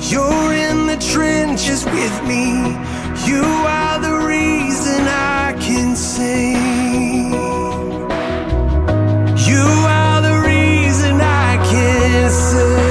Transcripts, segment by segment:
You're in the trenches with me. You are the reason I can sing. You are the reason I can sing.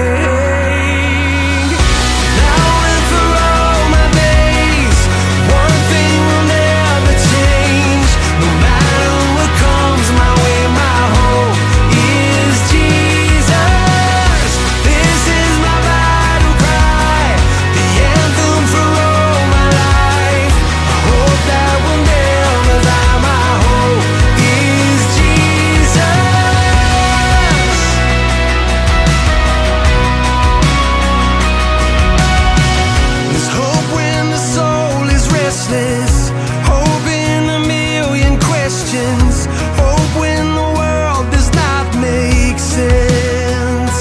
Hope in a million questions. Hope when the world does not make sense.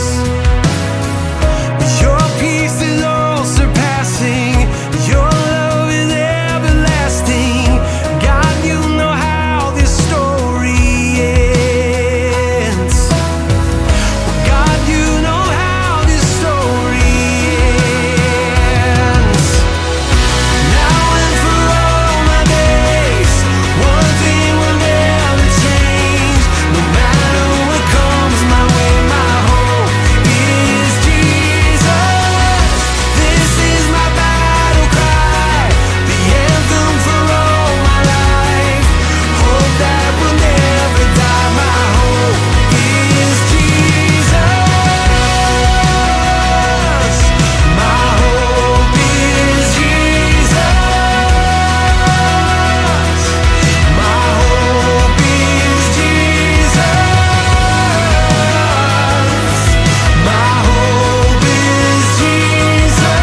Your peace is all surpassing. Your love is everlasting. God, you know how this story ends. God, you know how this story ends. Now and for all my days, one thing will never change. No matter what comes my way, my hope is Jesus. This is my battle cry, the anthem for all my life. Hope that will never die. My hope is Jesus. My hope is Jesus. My hope is Jesus. My hope is Jesus.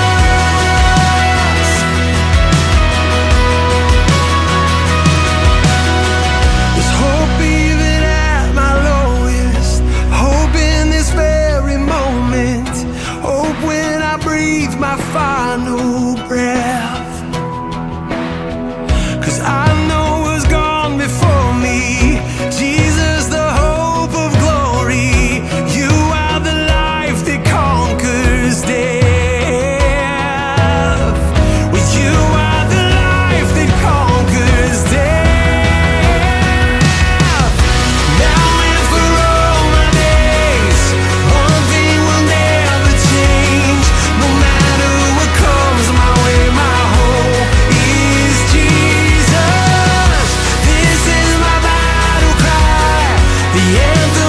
There's hope even at my lowest. Hope in this very moment. Hope when I breathe my final breath. 'Cause I know what's gone before me. Jesus, the hope of glory. You are the life that conquers death. Well, you are the life that conquers death. Now and for all my days, one thing will never change. No matter what comes my way, my hope is Jesus. This is my battle cry, the anthem